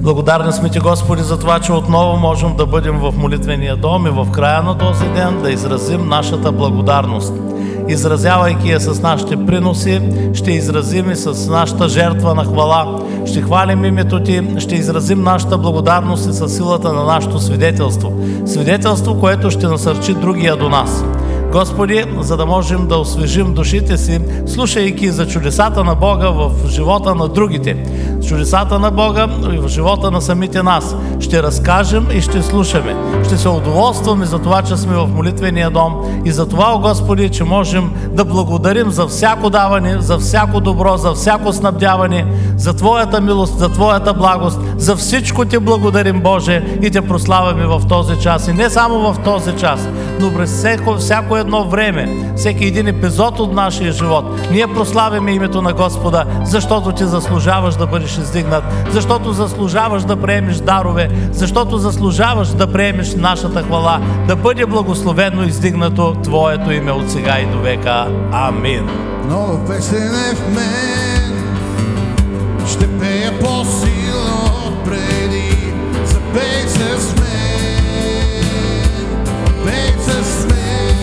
Благодарни сме Ти, Господи, за това, че отново можем да бъдем в молитвения дом и в края на този ден да изразим нашата благодарност. Изразявайки я с нашите приноси, ще изразим и с нашата жертва на хвала. Ще хвалим името Ти, ще изразим нашата благодарност и със силата на нашето свидетелство. Свидетелство, което ще насърчи другия до нас. Господи, за да можем да освежим душите си, слушайки за чудесата на Бога в живота на другите, чудесата на Бога и в живота на самите нас. Ще разкажем и ще слушаме. Ще се удоволстваме за това, че сме в молитвения дом и за това, о Господи, че можем да благодарим за всяко даване, за всяко добро, за всяко снабдяване, за Твоята милост, за Твоята благост, за всичко Ти благодарим, Боже, и Те прославяме в този час. И не само в този час, но през всяко едно време, всеки един епизод от нашия живот, ние прославяме името на Господа, защото Ти заслужаваш да бъдеш издигнат, защото заслужаваш да приемеш дарове, защото заслужаваш да приемеш нашата хвала, да бъде благословено и издигнато Твоето име от сега и до века. Амин. Нова песен е в мен, ще пея по-силно от преди. Запей с мен, пей с мен.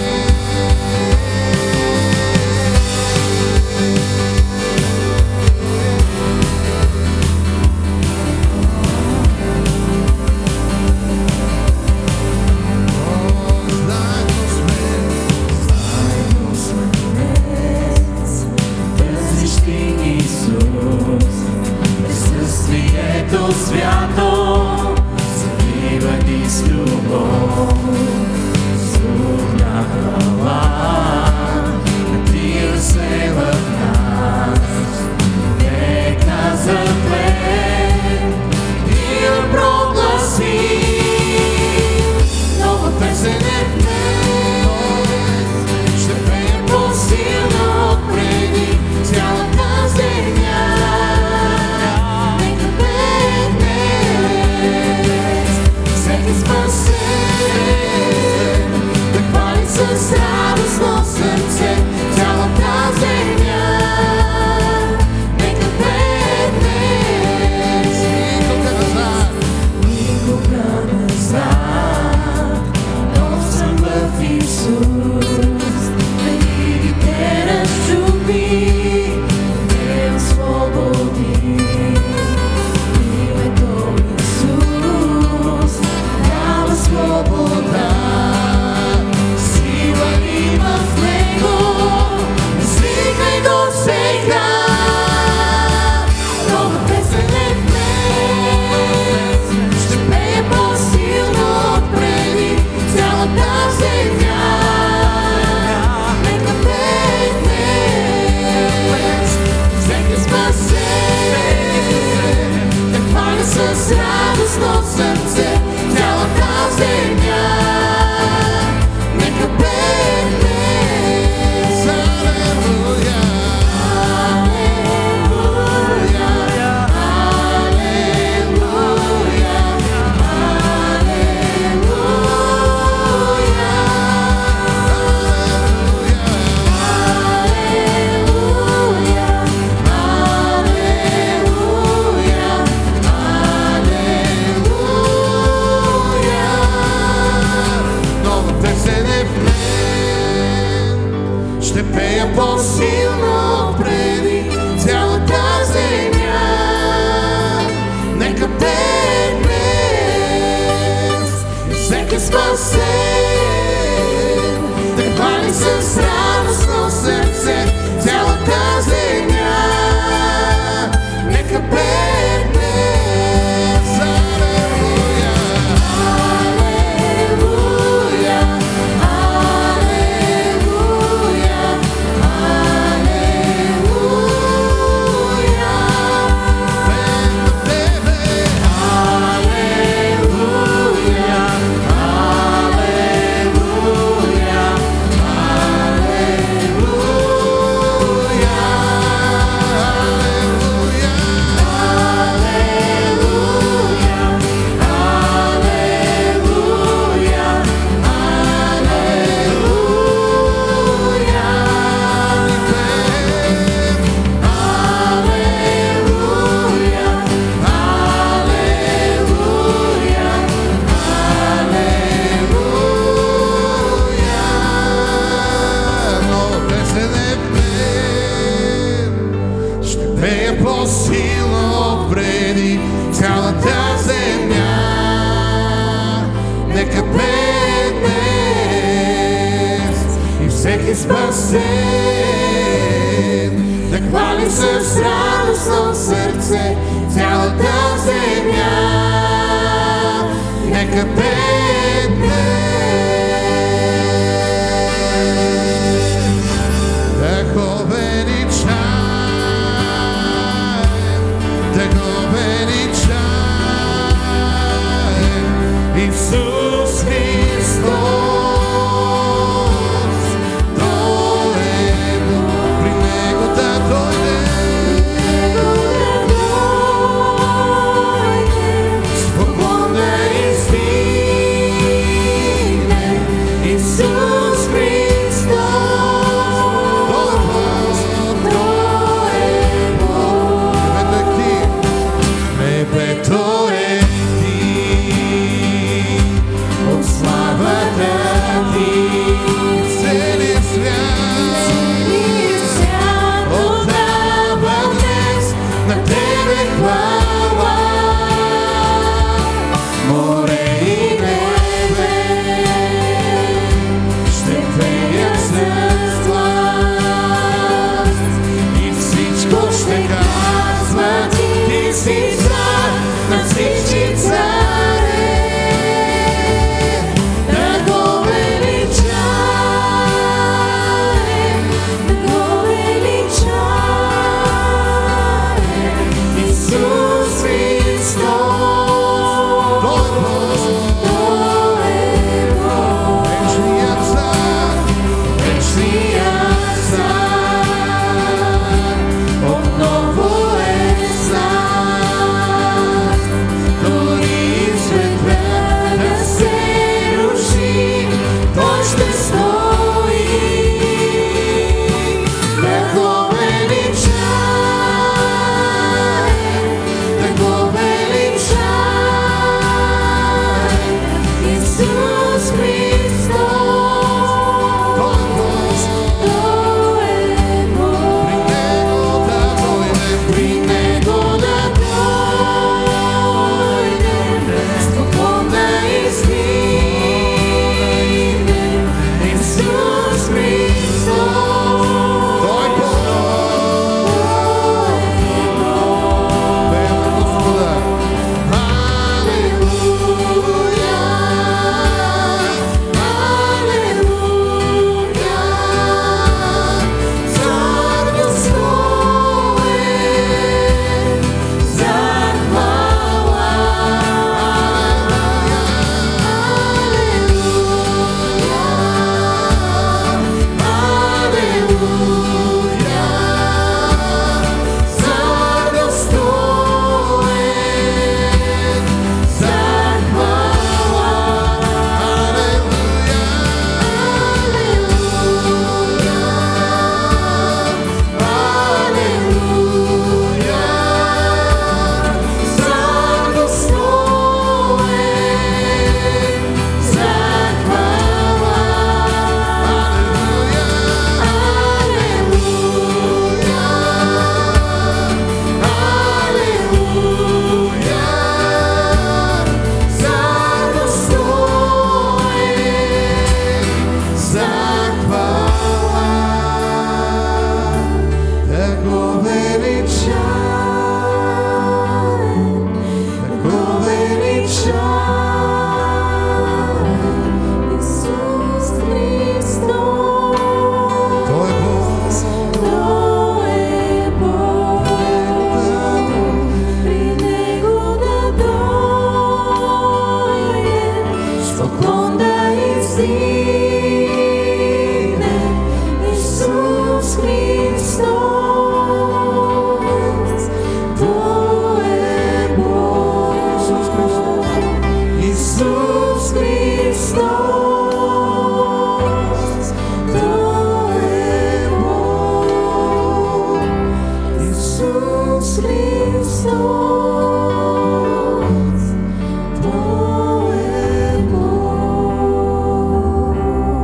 Свято, залива ни с любов, звук на хвала, надига се в нас, нека заклем и я прогласи. Нова песен е в мен, ще пея по-силно от преди цялата земя. С радостно сърце цялата земя нека пее днес. Никога назад, нов съм в Исус, винаги те разчупи, те освободи. Името Исус дава свобода. С радостно сърце цялата земя нека пее днес. Алелуя, алелуя, алелуя, ще пея по-силно преди цялата земя. Нека пее днес и всеки спасен да хвали с радостно сърце цялата земя. Нека пее днес. Алелуя, алелуя, нека пее днес. Да го величаем, да го величаем, Исус Христос, Той е Бог, при Него да дойдем, спокон да издигнем, Исус Христос, Той е Бог. Небето е Ти, от славата Ти, целият свят отдава днес на Тебе хвала. Море и небе ще пеят с глас и всичко ще казва: Ти си цар на всички царе. Да го величаем, Да го величаем, Исус Христос, Той е Бог. вечният цар, вечният цар, отново е цар. Дори света да се руши, Той ще стои. Да го величаем, да го величаем, Исус Христос, Той е Бог. Той е Бог. При Него да дойдем, спокон да издигнем, Исус Христос, Той е Бог. Пеем на Господа. Алелуя, алелуя, Цар достоен за хвала. Алелуя, Цар достоен за хвала. Алелуя, алелуя, Цар достоен за хвала. Алелуя, алелуя, Цар достоен за хвала. Да го величаем, да го величаем, Исус Христос, Той е Бог. Той е Бог. При Него да дойдем, спокон да издигнем, Исус Христос, Той е Бог. Исус Христос, Исус Христос, Той е Бог. Исус Христос, Той е Бог.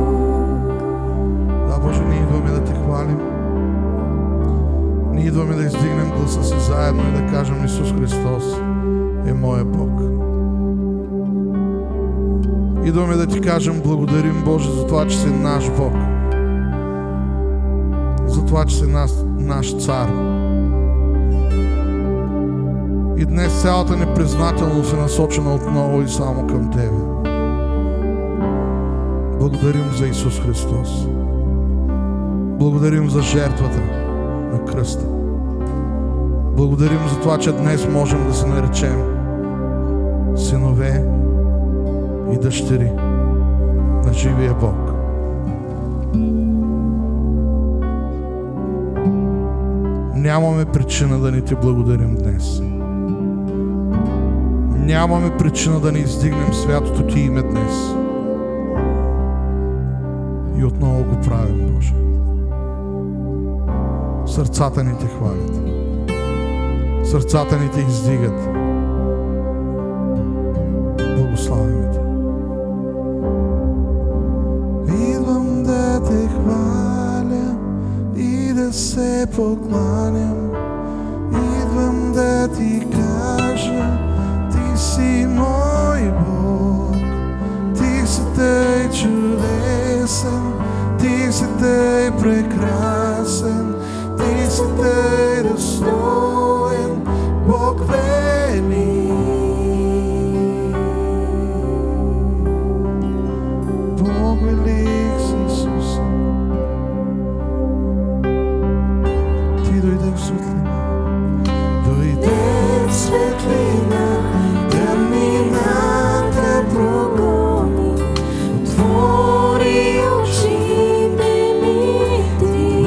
Да, Боже, ние идваме да Те хвалим. Ние идваме да издигнем гласа си заедно и да кажем: Исус Христос е моя Бог. Идваме да Ти кажем: благодарим, Боже, за това, че си наш Бог. За това, че си наш цар. И днес цялата ни признателност е насочена отново и само към Тебе. Благодарим за Исус Христос. Благодарим за жертвата на кръста. Благодарим за това, че днес можем да се наречем синове и дъщери на живия Бог. Нямаме причина да не Ти благодарим днес. Нямаме причина да не издигнем святото Ти име днес. И отново го правим, Боже. Сърцата ни Те хвалят. Сърцата ни Те издигат. Благославяме Те. Идвам да Те хваля и да се покланям. Идвам да Ти кажа, Ти си мой Бог. Ти си тъй чудесен, Ти си тъй прекрасен, Ти си тъй достоен, Бог велик. Бог велик си, Исус. Ти дойде в светлина. Дойде в светлина, тъмнината прогони. Отвори очите ми Ти.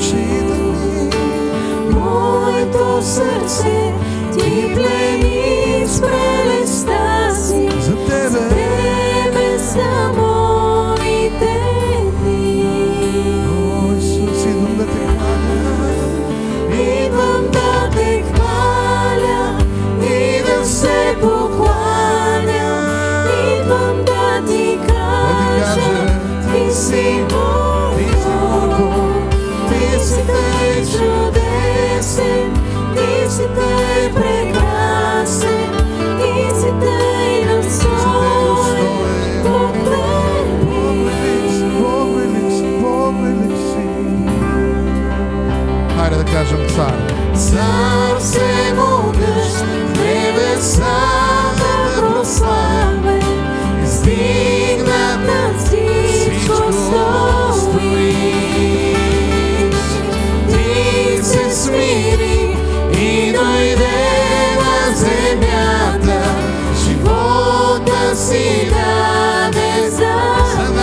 Моето сърце Ти плени с прелестта си. За Тебе са моите дни. О, Исус, идвам да Те хваля. Идвам да Те хваля и да се покланя. Идвам да Ти кажа, Ти си мой Бог. Ти си тъй чудесен, Ти си тъй прекрасен, Ти си тъй достоен, Бог велик. Бог велик си, Бог велик си. Хайде да кажем цар. Цар всемогъщ, в небесата прославен, издигнат над всичко стоиш. Ти се смири и дойде на земята, живота си даде за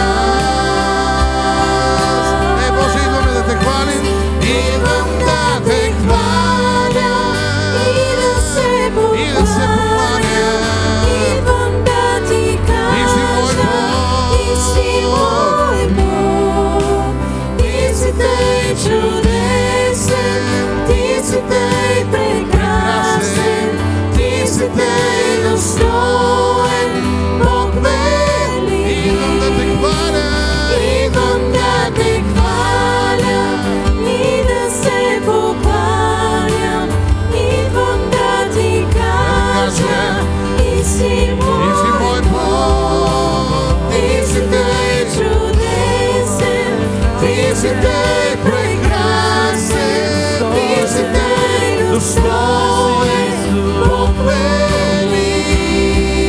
нас. Боже, идваме да Те хвалим. Идвам да Те хваля и да се покланя. Идвам да Ти кажа, Ти си мой Бог. Ти си тъй чудесен, Ти си тъй прекрасен, Ти си тъй достоен, Бог велик. Идвам да Те хваля, идвам да Те хваля и да се покланям. Идвам да Ти кажа, Ти си мой Бог. Ти си тъй чудесен, Ти си тъй прекрасен, Ти си тъй достоен, Бог велик.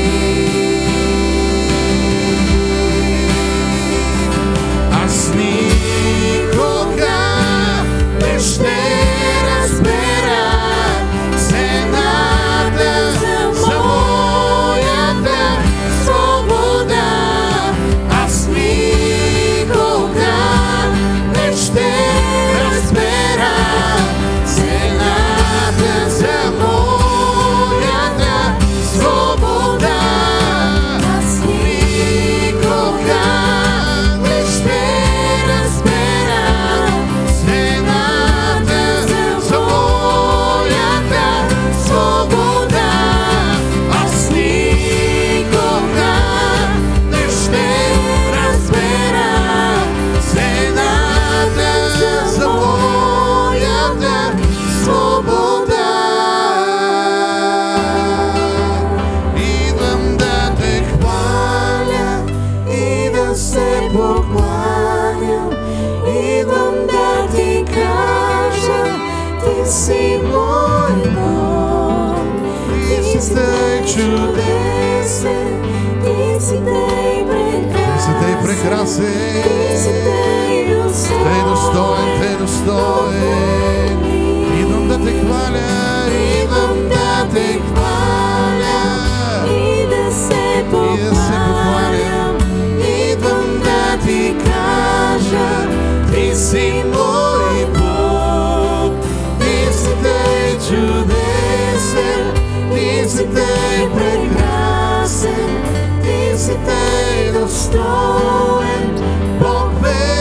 чудесен, ти си тъй прекрасен, ти си тъй достоен, Тъй достоен. Идвам да те хваля, идвам да те хваля и да се покланям, идвам да ти кажа, ти си мой Бог, ти си тъй чудесен, ти си тъй прекрасен, ти си тъй достоен, Бог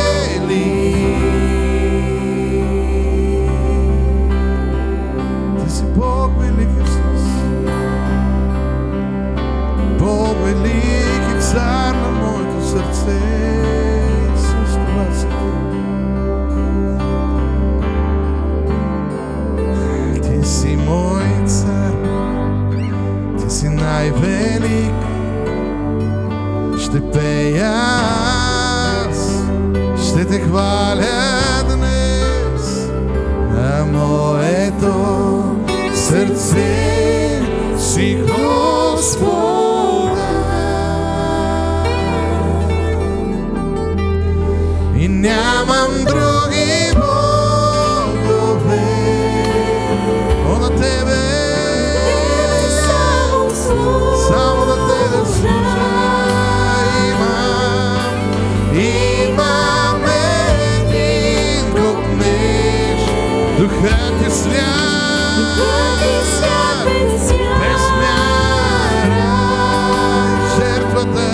велик. Ти си Бог велик, Исус. Бог велик и цар на моето сърце. Исус, това си ти. Ти си мой цар, ти си най-велик. Ще пея аз, ще те хваля днес, на моето сърце си Господа. И нямам други богове, о на тебе, само на тебе служа. Имам един копнеж, духът ти свят, без мяра, жертвата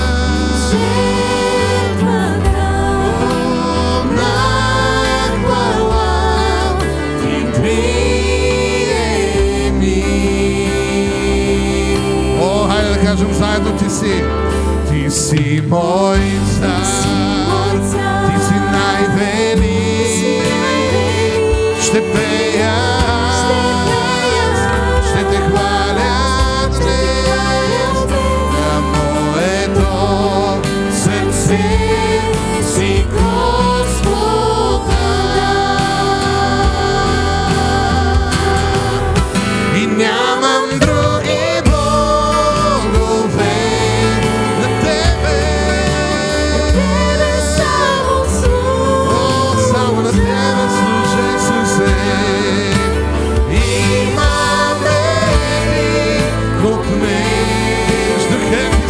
на хвала ти приеми. О, хайде да кажем заедно, ти си мой цар, ти си най-велик. Ще пея, ще те хваля днес, на моето сърце си Господа. И нямам други богове, на тебе само на тебе служа, Исусе. Имам един копнеж, духът ти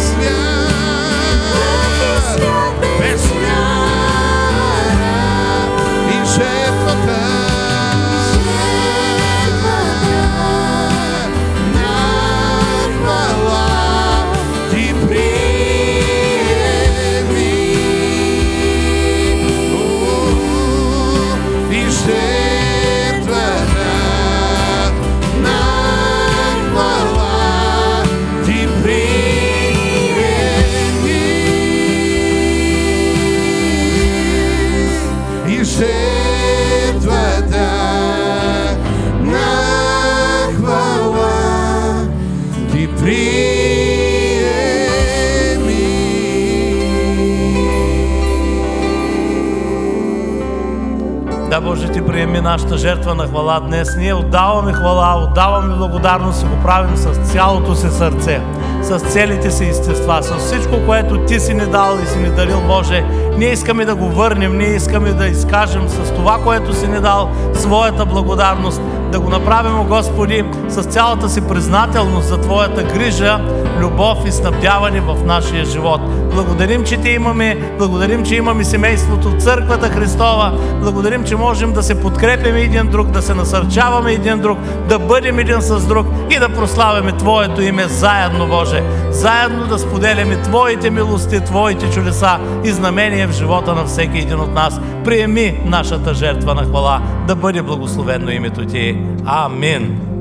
свят, без мяра и жертвата на хвала ти приеми. И жертвата на хвала ти приеми. И жертвата на хвала ти приеми. Да, Боже, ти приеми нашата жертва на хвала днес. Ние отдаваме хвала, отдаваме благодарност и го правим с цялото си сърце, с целите си естества, с всичко, което ти си ни дал и си ни дарил, Боже. Ние искаме да го върнем, ние искаме да изкажем с това, което си ни дал, своята благодарност, да го направим, Господи, с цялата си признателност за Твоята грижа, любов и снабдяване в нашия живот. Благодарим, че Те имаме, благодарим, че имаме семейството, Църквата Христова, благодарим, че можем да се подкрепяме един друг, да се насърчаваме един друг, да бъдем един с друг и да прославяме Твоето име заедно, Боже. Заедно да споделяме Твоите милости, Твоите чудеса и знамения в живота на всеки един от нас. Приеми нашата жертва на хвала, да бъде благословено името Ти. Амин.